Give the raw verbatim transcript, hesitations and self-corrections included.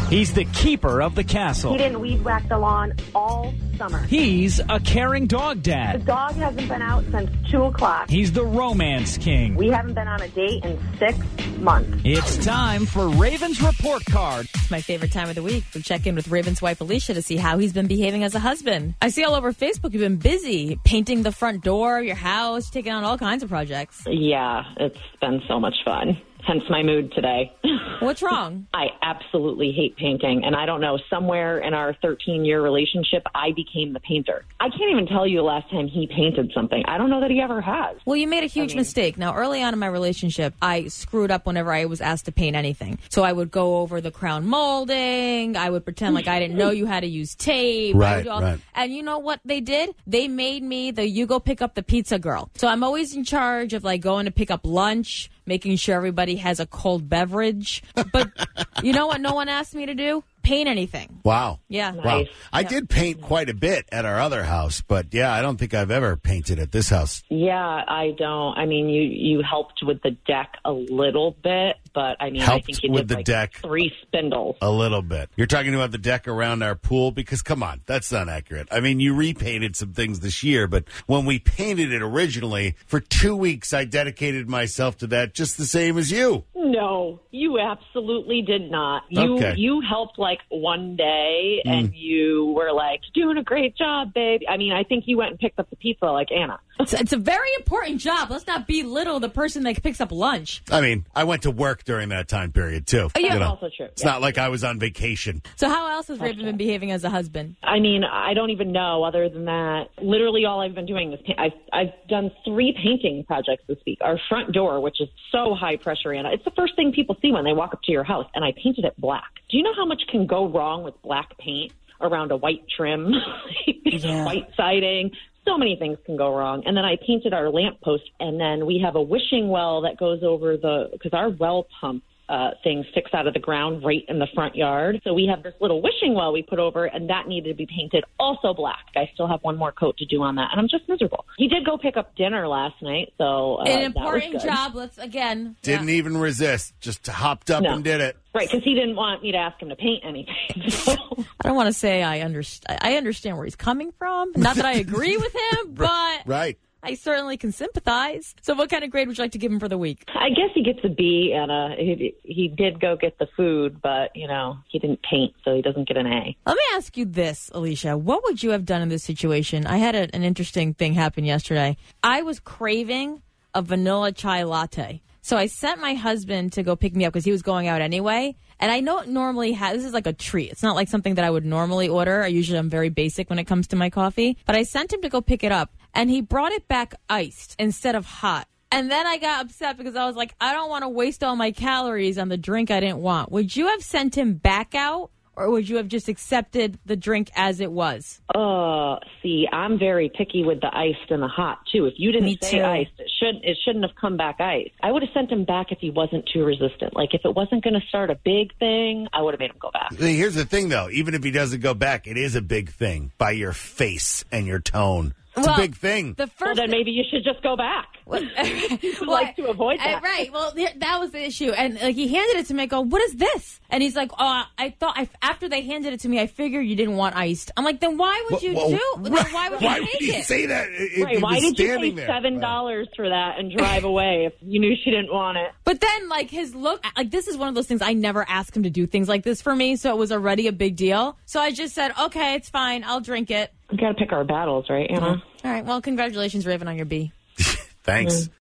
He's the keeper of the castle. He didn't weed whack the lawn all summer. He's a caring dog The dad. dog hasn't been out since two o'clock. He's the romance king. We haven't been on a date in six months. It's time for Raven's Report Card. It's my favorite time of the week. We check in with Raven's wife, Alicia, to see how he's been behaving as a husband. I see all over Facebook you've been busy painting the front door of your house, taking on all kinds of projects. Yeah, it's been so much fun. Hence my mood today. What's wrong? I absolutely hate painting. And I don't know, somewhere in our thirteen-year relationship, I became the painter. I can't even tell you the last time he painted something. I don't know that he ever has. Well, you made a huge I mean- mistake. Now, early on in my relationship, I screwed up whenever I was asked to paint anything. So I would go over the crown molding. I would pretend like I didn't know you had to use tape. I would Right, do all- right. And you know what they did? They made me the you go pick up the pizza girl. So I'm always in charge of like going to pick up lunch, making sure everybody has a cold beverage. But you know what no one asked me to do? Paint anything. Wow. Yeah. Wow. Nice. I did paint quite a bit at our other house, but yeah, I don't think I've ever painted at this house. Yeah, I don't. I mean, you, you helped with the deck a little bit, but I mean, Helped I think you with did the like deck. three spindles. A little bit. You're talking about the deck around our pool? Because, come on, that's not accurate. I mean, you repainted some things this year, but when we painted it originally, for two weeks, I dedicated myself to that just the same as you. No, you absolutely did not. You Okay. you helped like one day, and you were like, doing a great job, babe. I mean, I think you went and picked up the pizza like Anna. It's, it's a very important job. Let's not belittle the person that picks up lunch. I mean, I went to work during that time period, too. Oh, yeah. You know, That's also true. It's Yeah. not like I was on vacation. So how else has Raven been behaving as a husband? I mean, I don't even know. Other than that, literally all I've been doing is paint. I've I've done three painting projects this week. Our front door, which is so high pressure, Anna, it's the first thing people see when they walk up to your house, and I painted it black. Do you know how much can go wrong with black paint around a white trim, Yeah. white siding? So many things can go wrong. And then I painted our lamppost, and then we have a wishing well that goes over the, because our well pump uh, thing sticks out of the ground right in the front yard. So we have this little wishing well we put over, and that needed to be painted also black. I still have one more coat to do on that, and I'm just miserable. He did go pick up dinner last night, so uh, An that was important good. job. Let's again. Didn't yeah. even resist. Just hopped up No. and did it. Right, because he didn't want me to ask him to paint anything. So. I don't want to say I understand. I understand where he's coming from. Not that I agree with him, but Right. I certainly can sympathize. So, what kind of grade would you like to give him for the week? I guess he gets a B, and uh, he, he did go get the food, but, you know, he didn't paint, so he doesn't get an A. Let me ask you this, Alicia. What would you have done in this situation? I had a, an interesting thing happen yesterday. I was craving a vanilla chai latte. So I sent my husband to go pick me up because he was going out anyway. And I know it normally has, this is like a treat. It's not like something that I would normally order. I usually am very basic when it comes to my coffee. But I sent him to go pick it up, and he brought it back iced instead of hot. And then I got upset because I was like, I don't want to waste all my calories on the drink I didn't want. Would you have sent him back out? Or would you have just accepted the drink as it was? Oh, see, I'm very picky with the iced and the hot, too. If you Me didn't say too. iced, it, should, it shouldn't have come back iced. I would have sent him back if he wasn't too resistant. Like, if it wasn't going to start a big thing, I would have made him go back. Here's the thing, though. Even if he doesn't go back, it is a big thing by your face and your tone. It's Well, a big thing. The Well, first then maybe you should just go back. Well, like to avoid uh, that. right. Well, th- that was the issue. And like he handed it to me. I go, what is this? And he's like, oh, I thought I, after they handed it to me, I figured you didn't want iced. I'm like, then why would you Well, do? well, Then why would you why take would you it? say that if Right, he why was did you standing pay there? seven dollars for that and drive away if you knew she didn't want it? But then, like, his look, like, this is one of those things I never ask him to do things like this for me, so it was already a big deal. So I just said, okay, it's fine. I'll drink it. We got to pick our battles, right, Anna? All right. Well, congratulations, Raven, on your B. Thanks.